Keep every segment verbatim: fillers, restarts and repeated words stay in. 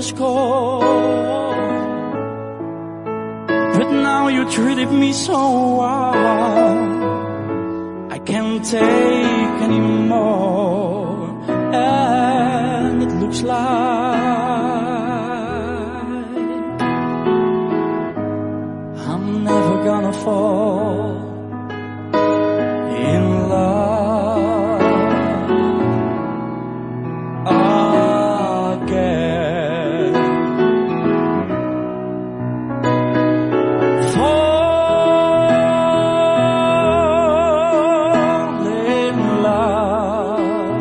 cold. But now you treated me so well, I can't take anymore. And it looks like I'm never gonna fall in love again. Fall in love,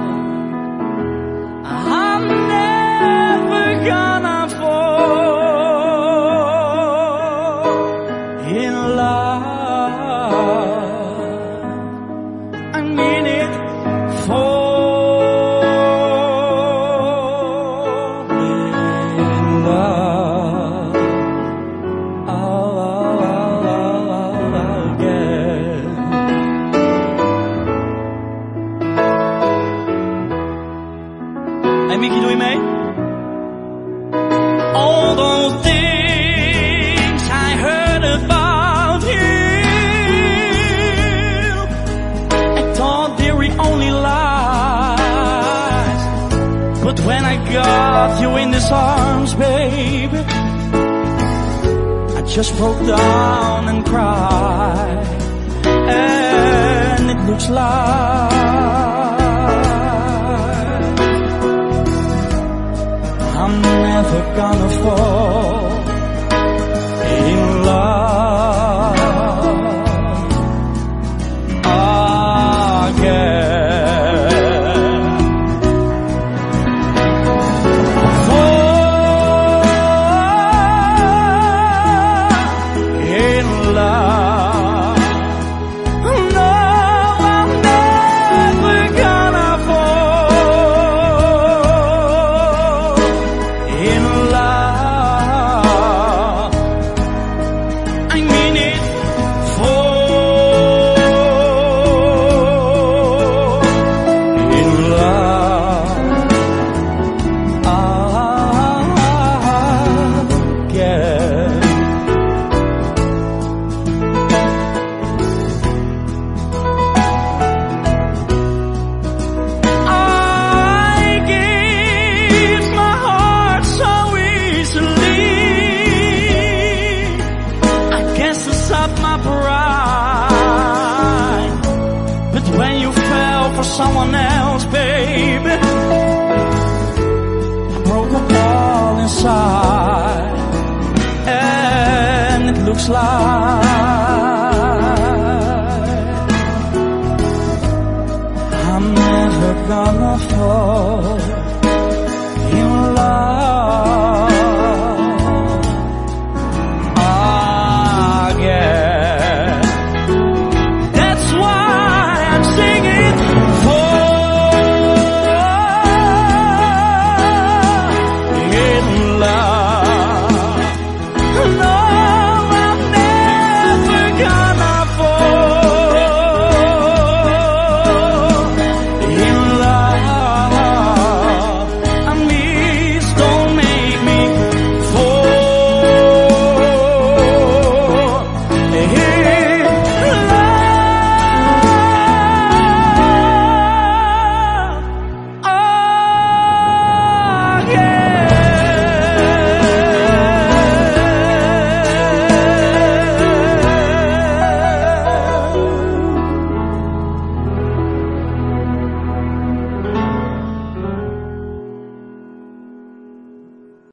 I'm never gonna fall in love. I mean it. Fall in love again. Hey Mickey, doe je mee? All those things I heard about you, I thought they were only lies. But when I got you in these arms, baby, I just broke down and cried. And it looks like I'm never gonna fall in love again. Fall in love. No, I'm never gonna fall in love. I mean it. Fall in love again. I gave my heart so easily, I guess it's up my pride. But when you fell for someone else, baby, I broke up all inside. And it looks like I'm never gonna fall